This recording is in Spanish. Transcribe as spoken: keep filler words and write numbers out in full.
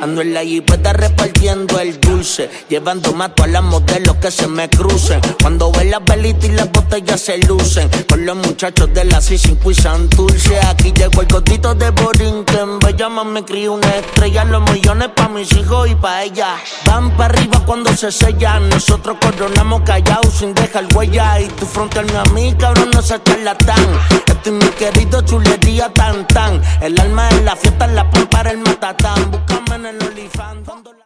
Ando en la jipeta repartiendo el dulce, llevando más a las modelos que se me crucen. Cuando ven las velitas y las botellas se lucen, con los muchachos de la C cinco y Santurce. Aquí llegó el gordito de Borinquen, bella mami crió una estrella. Los millones pa' mis hijos y pa' ella. Van pa' arriba cuando se sellan, nosotros coronamos callados sin dejar huella. Y tú frontearme a mí, cabrón, no se charlatán. Este es mi querido chulería tan tan. El alma en la fiesta, en la pámpara, el matatán. Búscame en el olifán.